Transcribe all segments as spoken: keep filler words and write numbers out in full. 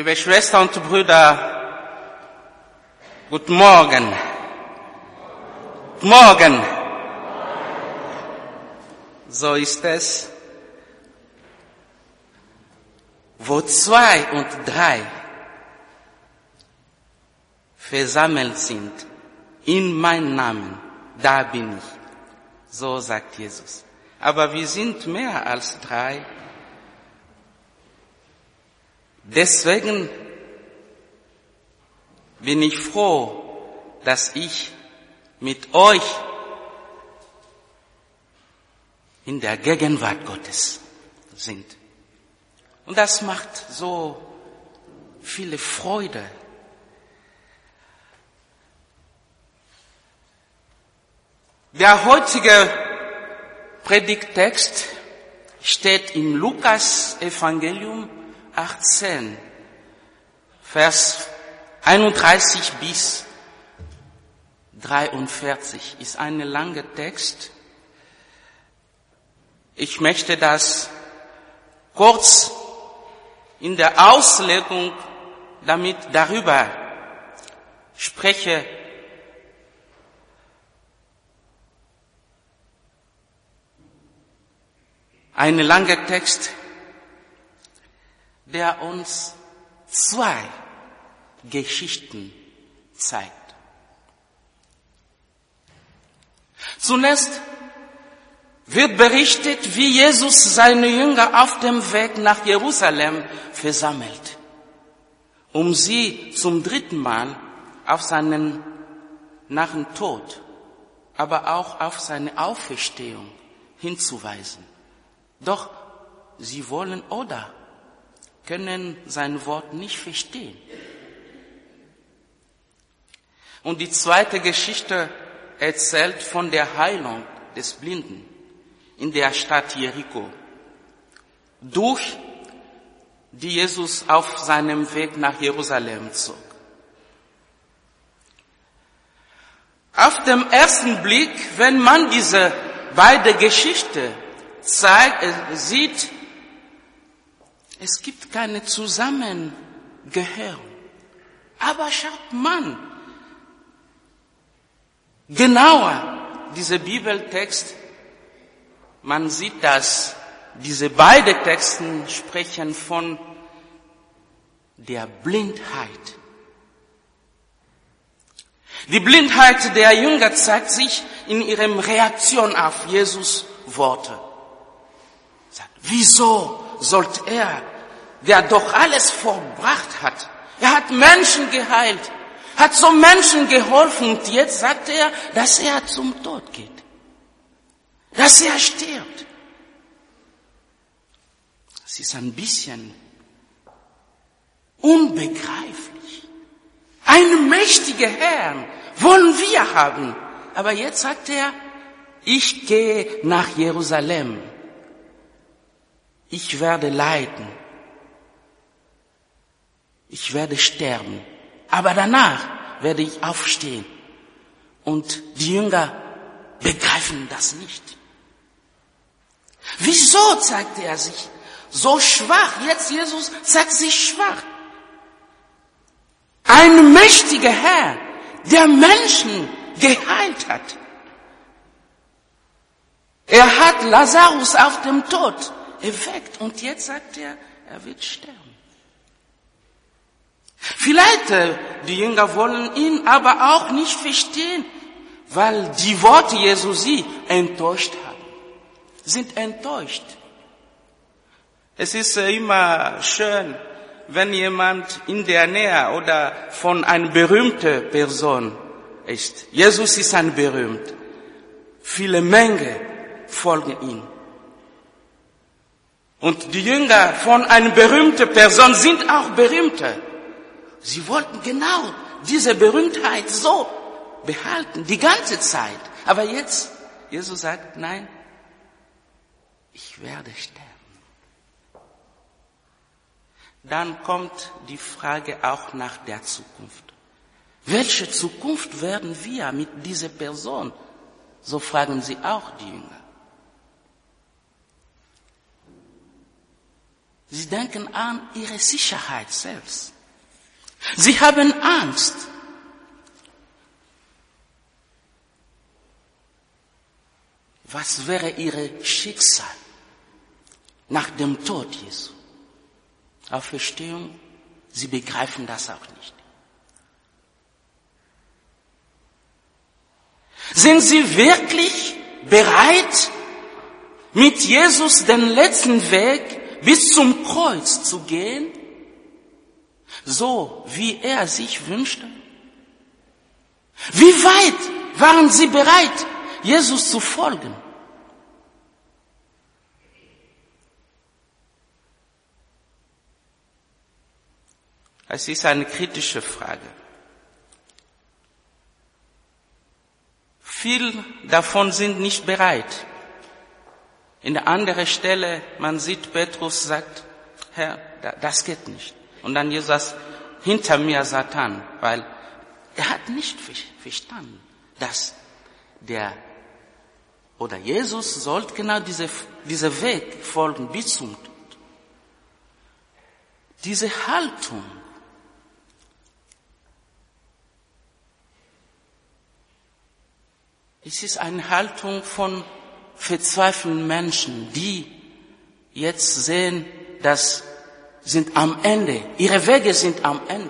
Liebe Schwestern und Brüder, guten Morgen. Guten Morgen. So ist es, wo zwei und drei versammelt sind, in meinem Namen, da bin ich. So sagt Jesus. Aber wir sind mehr als drei. Deswegen bin ich froh, dass ich mit euch in der Gegenwart Gottes sind. Und das macht so viele Freude. Der heutige Predigttext steht im Lukas-Evangelium achtzehn, Vers einunddreißig bis dreiundvierzig. Ist ein langer Text. Ich möchte das kurz in der Auslegung damit darüber spreche. Ein langer Text, der uns zwei Geschichten zeigt. Zunächst wird berichtet, wie Jesus seine Jünger auf dem Weg nach Jerusalem versammelt, um sie zum dritten Mal auf seinen nach dem Tod, aber auch auf seine Auferstehung hinzuweisen. Doch sie wollen oder können sein Wort nicht verstehen. Und die zweite Geschichte erzählt von der Heilung des Blinden in der Stadt Jericho, durch die Jesus auf seinem Weg nach Jerusalem zog. Auf dem ersten Blick, wenn man diese beiden Geschichten zeigt, sieht, es gibt keine Zusammengehörung. Aber schaut man genauer diese Bibeltext, man sieht, dass diese beiden Texte sprechen von der Blindheit. Die Blindheit der Jünger zeigt sich in ihrem Reaktion auf Jesus' Worte. Sagt, wieso sollte er, der doch alles vollbracht hat, er hat Menschen geheilt, hat so Menschen geholfen, und jetzt sagt er, dass er zum Tod geht, dass er stirbt. Das ist ein bisschen unbegreiflich. Einen mächtigen Herrn wollen wir haben, aber jetzt sagt er, ich gehe nach Jerusalem. Ich werde leiden. Ich werde sterben. Aber danach werde ich aufstehen. Und die Jünger begreifen das nicht. Wieso zeigt er sich so schwach? Jetzt Jesus zeigt sich schwach. Ein mächtiger Herr, der Menschen geheilt hat. Er hat Lazarus auf dem Tod erweckt und jetzt sagt er, er wird sterben. Vielleicht äh, die Jünger wollen ihn aber auch nicht verstehen, weil die Worte Jesu sie enttäuscht haben. Sind enttäuscht. Es ist äh, immer schön, wenn jemand in der Nähe oder von einer berühmten Person ist. Jesus ist ein berühmt. Viele Menge folgen ihm. Und die Jünger von einer berühmten Person sind auch Berühmte. Sie wollten genau diese Berühmtheit so behalten, die ganze Zeit. Aber jetzt, Jesus sagt, nein, ich werde sterben. Dann kommt die Frage auch nach der Zukunft. Welche Zukunft werden wir mit dieser Person? So fragen sie auch die Jünger. Sie denken an ihre Sicherheit selbst. Sie haben Angst. Was wäre ihr Schicksal nach dem Tod Jesu? Auferstehung, sie begreifen das auch nicht. Sind sie wirklich bereit, mit Jesus den letzten Weg bis zum Kreuz zu gehen, so wie er sich wünschte? Wie weit waren sie bereit, Jesus zu folgen? Es ist eine kritische Frage. Viele davon sind nicht bereit. In der anderen Stelle, man sieht, Petrus sagt, Herr, das geht nicht. Und dann Jesus sagt, hinter mir Satan, weil er hat nicht verstanden, dass der oder Jesus sollte genau diese, diese Weg folgen bis zum Tod. Diese Haltung, es ist eine Haltung von verzweifelten Menschen, die jetzt sehen, dass sind am Ende, ihre Wege sind am Ende.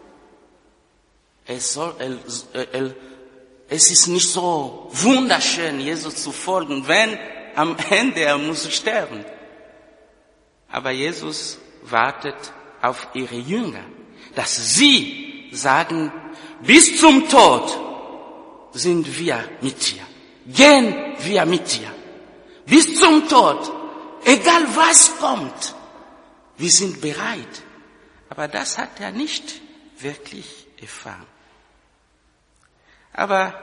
Es, soll, es ist nicht so wunderschön, Jesus zu folgen, wenn am Ende er muss sterben. Aber Jesus wartet auf ihre Jünger, dass sie sagen, bis zum Tod sind wir mit dir. Gehen wir mit dir. Bis zum Tod. Egal was kommt. Wir sind bereit. Aber das hat er nicht wirklich erfahren. Aber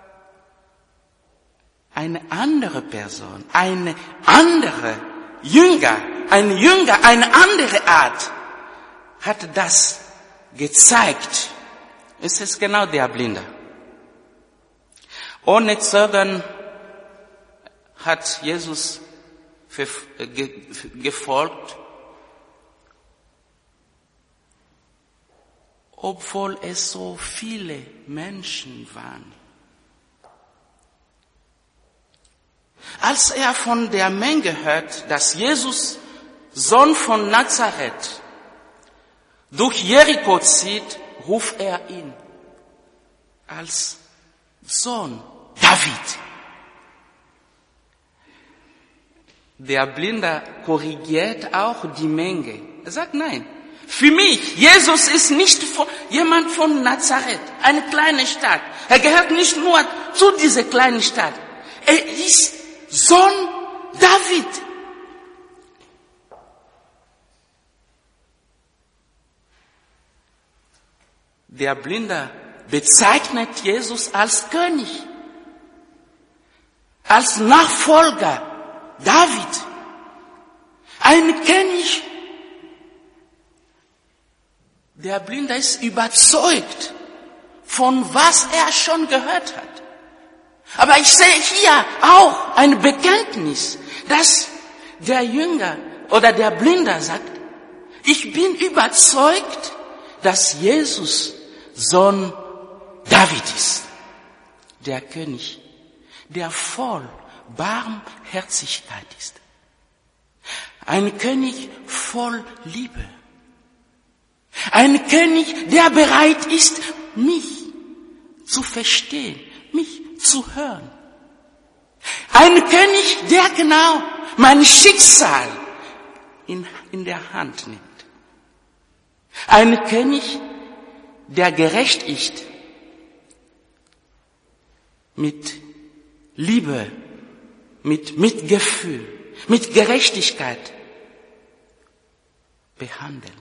eine andere Person, eine andere Jünger, ein Jünger, eine andere Art hat das gezeigt. Es ist genau der Blinde. Ohne Zögern hat Jesus gefolgt, obwohl es so viele Menschen waren. Als er von der Menge hört, dass Jesus, Sohn von Nazareth, durch Jericho zieht, ruft er ihn als Sohn David. Der Blinde korrigiert auch die Menge. Er sagt, nein, für mich, Jesus ist nicht von, jemand von Nazareth, eine kleine Stadt. Er gehört nicht nur zu dieser kleinen Stadt. Er ist Sohn David. Der Blinde bezeichnet Jesus als König, als Nachfolger David, ein König. Der Blinde ist überzeugt von was er schon gehört hat. Aber ich sehe hier auch ein Bekenntnis, dass der Jünger oder der Blinde sagt, ich bin überzeugt, dass Jesus Sohn David ist, der König, der voll Barmherzigkeit ist. Ein König voll Liebe. Ein König, der bereit ist, mich zu verstehen, mich zu hören. Ein König, der genau mein Schicksal in, in der Hand nimmt. Ein König, der gerecht ist, mit Liebe, mit Mitgefühl, mit Gerechtigkeit behandeln.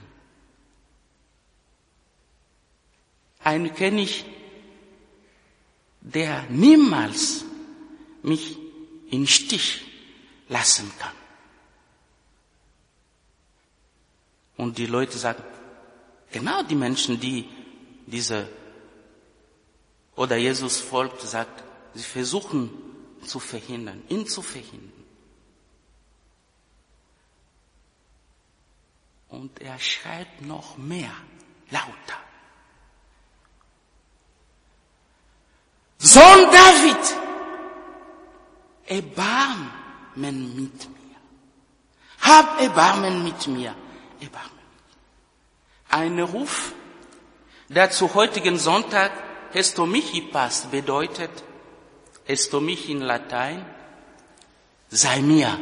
Ein König, der niemals mich im Stich lassen kann. Und die Leute sagen, genau die Menschen, die diese oder Jesus folgt, sagt, sie versuchen zu verhindern, ihn zu verhindern. Und er schreit noch mehr, lauter. Sohn David, Erbarmen mit mir. Hab Erbarmen mit mir. Erbarmen. Ein Ruf, der zu heutigen Sonntag Hestomichi passt, bedeutet, Hestomichi in Latein, sei mir.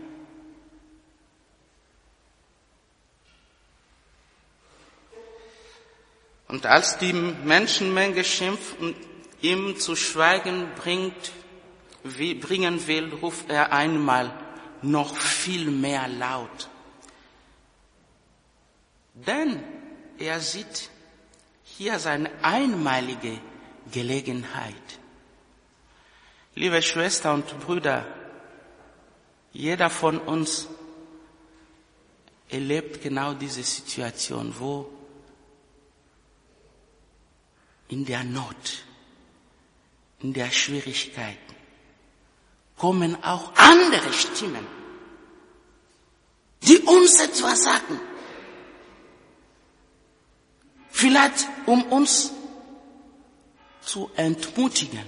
Und als die Menschenmenge schimpft und ihm zu schweigen bringt, wie bringen will, ruft er einmal noch viel mehr laut. Denn er sieht hier seine einmalige Gelegenheit. Liebe Schwestern und Brüder, jeder von uns erlebt genau diese Situation, wo in der Not, in der Schwierigkeiten kommen auch andere Stimmen, die uns etwas sagen. Vielleicht um uns zu entmutigen.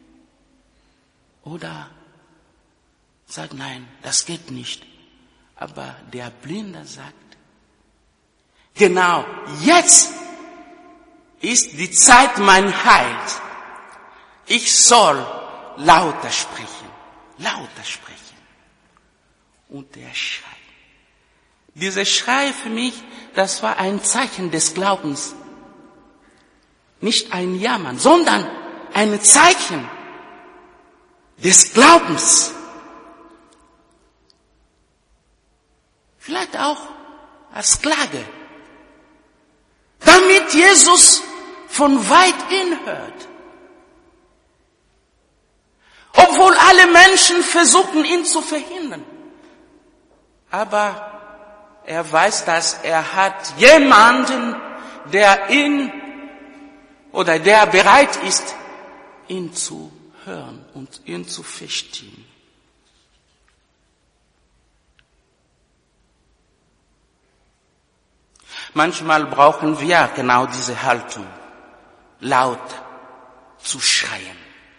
Oder sagt, nein, das geht nicht. Aber der Blinde sagt, genau, jetzt ist die Zeit mein Heils. Ich soll lauter sprechen, lauter sprechen. Und der Schrei. Dieser Schrei für mich, das war ein Zeichen des Glaubens. Nicht ein Jammern, sondern ein Zeichen des Glaubens. Vielleicht auch als Klage. Damit Jesus von weit hinhört. Obwohl alle Menschen versuchen, ihn zu verhindern. Aber er weiß, dass er hat jemanden, der ihn oder der bereit ist, ihn zu hören und ihn zu verstehen. Manchmal brauchen wir genau diese Haltung, laut zu schreien.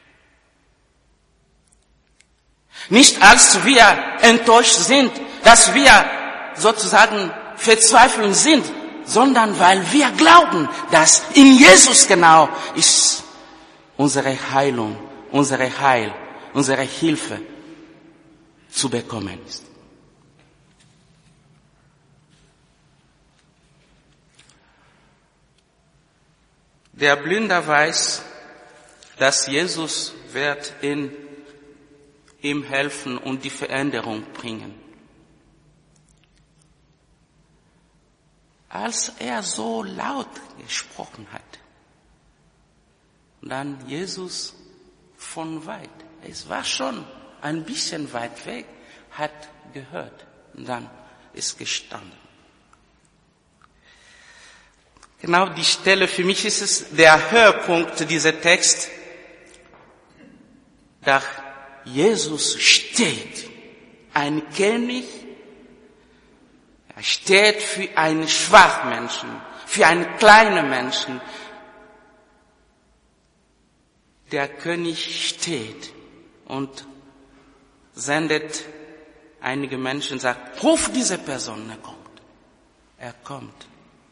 Nicht als wir enttäuscht sind, dass wir sozusagen verzweifelt sind, sondern weil wir glauben, dass in Jesus genau ist unsere Heilung, unsere Heil, unsere Hilfe zu bekommen ist. Der Blinde weiß, dass Jesus wird in ihm helfen und die Veränderung bringen. Als er so laut gesprochen hat, dann Jesus von weit, es war schon ein bisschen weit weg, hat gehört und dann ist gestanden. Genau die Stelle, für mich ist es der Höhepunkt dieser Text, da Jesus steht, ein König, er steht für einen Schwachmenschen, für einen kleinen Menschen. Der König steht und sendet einige Menschen, sagt, ruf diese Person, er kommt. Er kommt.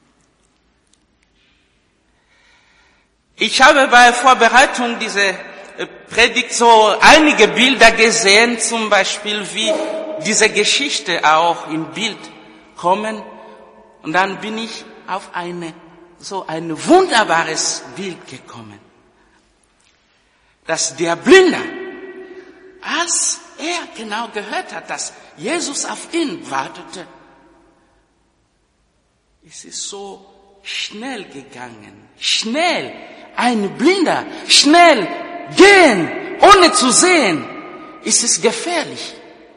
Ich habe bei Vorbereitung dieser Predigt so einige Bilder gesehen, zum Beispiel wie diese Geschichte auch im Bild kommen. Und dann bin ich auf eine, so ein wunderbares Bild gekommen. Dass der Blinde, als er genau gehört hat, dass Jesus auf ihn wartete, es ist so schnell gegangen, schnell, ein Blinder, schnell gehen, ohne zu sehen, ist es gefährlich.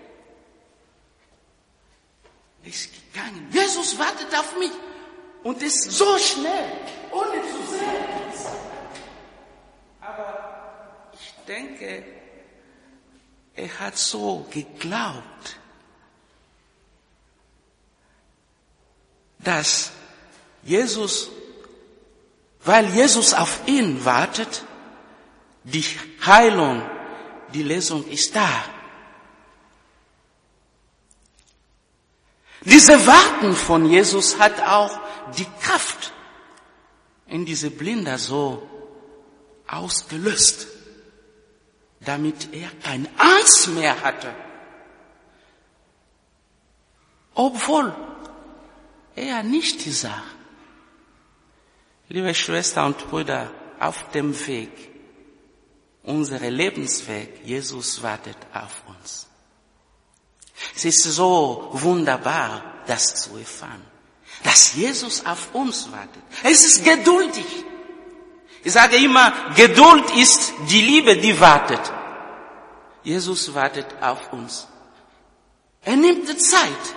Ist gegangen. Jesus wartet auf mich und ist so schnell, ohne zu sehen. Aber ich denke, er hat so geglaubt, dass Jesus, weil Jesus auf ihn wartet, Die Heilung, die Lesung ist da. Diese Warten von Jesus hat auch die Kraft in diese Blinde so ausgelöst, damit er keine Angst mehr hatte. Obwohl er nicht sah. Liebe Schwestern und Brüder, auf dem Weg, unser Lebensweg, Jesus wartet auf uns. Es ist so wunderbar, das zu erfahren, dass Jesus auf uns wartet. Es ist geduldig. Ich sage immer, Geduld ist die Liebe, die wartet. Jesus wartet auf uns. Er nimmt die Zeit.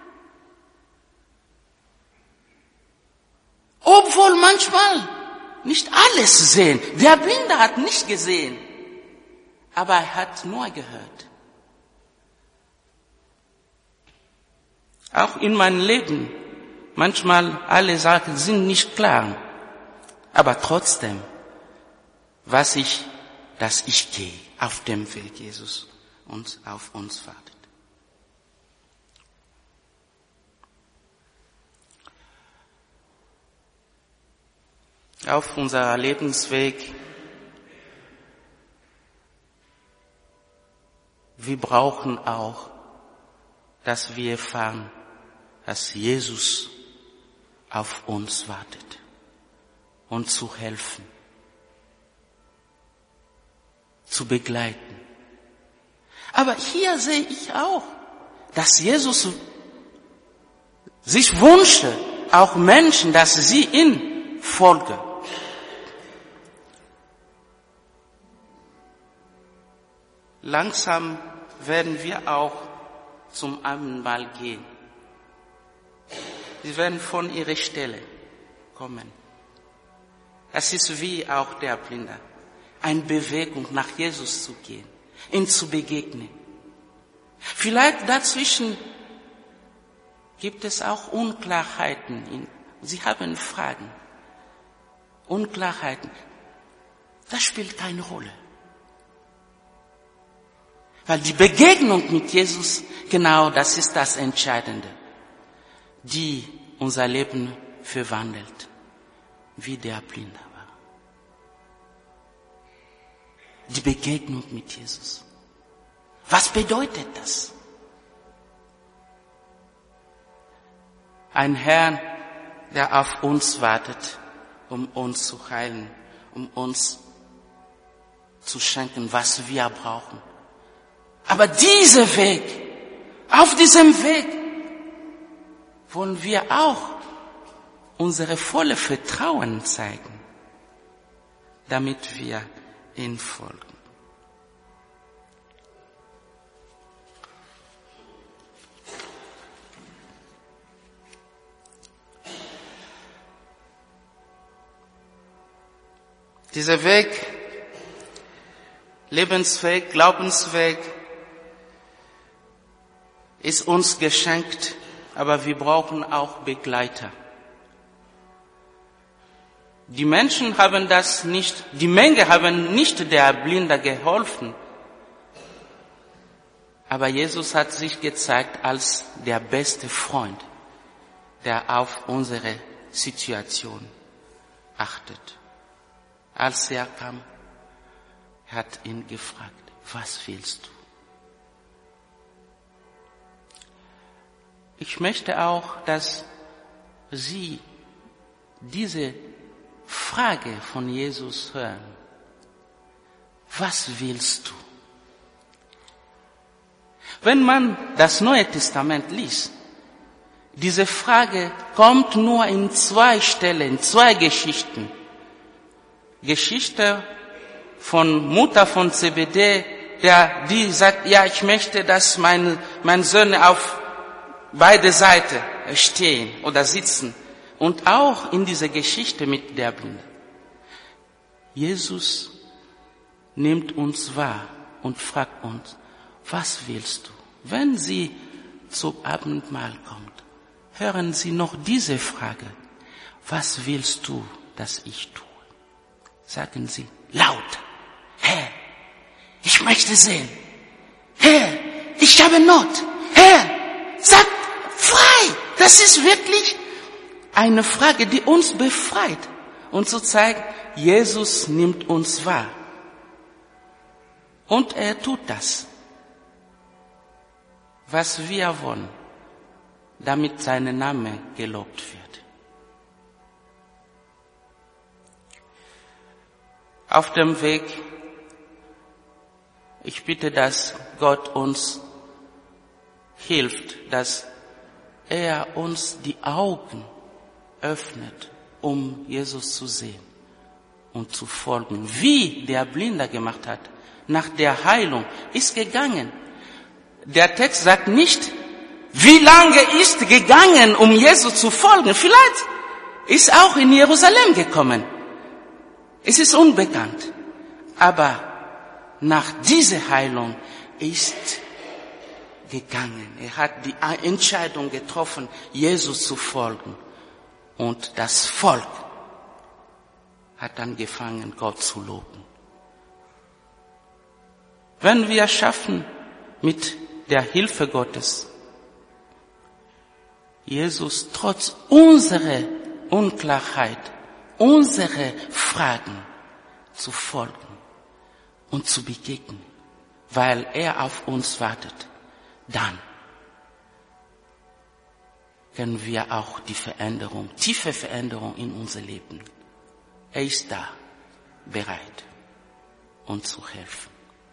Obwohl manchmal nicht alles sehen. Der Blinde hat nicht gesehen, aber er hat nur gehört. Auch in meinem Leben, manchmal alle Sachen sind nicht klar, aber trotzdem weiß ich, dass ich gehe auf dem Weg Jesus und auf uns wartet. Auf unserem Lebensweg, wir brauchen auch, dass wir erfahren, dass Jesus auf uns wartet und zu helfen, zu begleiten. Aber hier sehe ich auch, dass Jesus sich wünschte, auch Menschen, dass sie ihm folgen. Langsam werden wir auch zum Abendmahl gehen. Sie werden von ihrer Stelle kommen. Es ist wie auch der Blinde, eine Bewegung nach Jesus zu gehen, ihm zu begegnen. Vielleicht dazwischen gibt es auch Unklarheiten. Sie haben Fragen, Unklarheiten. Das spielt keine Rolle. Weil die Begegnung mit Jesus, genau das ist das Entscheidende, die unser Leben verwandelt, wie der Blinde war. Die Begegnung mit Jesus. Was bedeutet das? Ein Herr, der auf uns wartet, um uns zu heilen, um uns zu schenken, was wir brauchen. Aber dieser Weg, auf diesem Weg, wollen wir auch unsere volle Vertrauen zeigen, damit wir ihm folgen. Dieser Weg, Lebensweg, Glaubensweg, ist uns geschenkt, aber wir brauchen auch Begleiter. Die Menschen haben das nicht, die Menge haben nicht der Blinde geholfen. Aber Jesus hat sich gezeigt als der beste Freund, der auf unsere Situation achtet. Als er kam, hat ihn gefragt, was willst du? Ich möchte auch, dass Sie diese Frage von Jesus hören. Was willst du? Wenn man das Neue Testament liest, diese Frage kommt nur in zwei Stellen, in zwei Geschichten. Geschichte von Mutter von Zebedee, der, die sagt, ja, ich möchte, dass meine, meine Söhne auf beide Seiten stehen oder sitzen. Und auch in dieser Geschichte mit der Blinde. Jesus nimmt uns wahr und fragt uns, was willst du? Wenn Sie zum Abendmahl kommt, hören Sie noch diese Frage, was willst du, dass ich tue? Sagen Sie laut, möchte sehen. Herr, ich habe Not. Herr, sag frei. Das ist wirklich eine Frage, die uns befreit und zu zeigen, Jesus nimmt uns wahr. Und er tut das, was wir wollen, damit sein Name gelobt wird. Auf dem Weg, ich bitte, dass Gott uns hilft, dass er uns die Augen öffnet, um Jesus zu sehen und zu folgen. Wie der Blinde gemacht hat, nach der Heilung, ist gegangen. Der Text sagt nicht, wie lange ist gegangen, um Jesus zu folgen. Vielleicht ist auch in Jerusalem gekommen. Es ist unbekannt. Aber nach dieser Heilung ist gegangen. Er hat die Entscheidung getroffen, Jesus zu folgen. Und das Volk hat angefangen, Gott zu loben. Wenn wir schaffen, mit der Hilfe Gottes, Jesus trotz unserer Unklarheit, unsere Fragen zu folgen und zu begegnen, weil er auf uns wartet, dann können wir auch die Veränderung, tiefe Veränderung in unser Leben. Er ist da, bereit, uns zu helfen.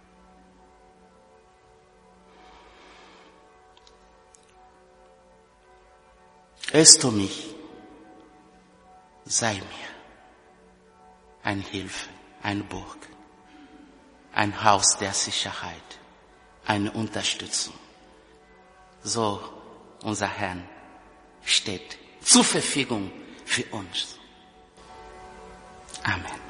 Es tu mich, sei mir eine Hilfe, eine Burg, ein Haus der Sicherheit, eine Unterstützung. So unser Herr steht zur Verfügung für uns. Amen.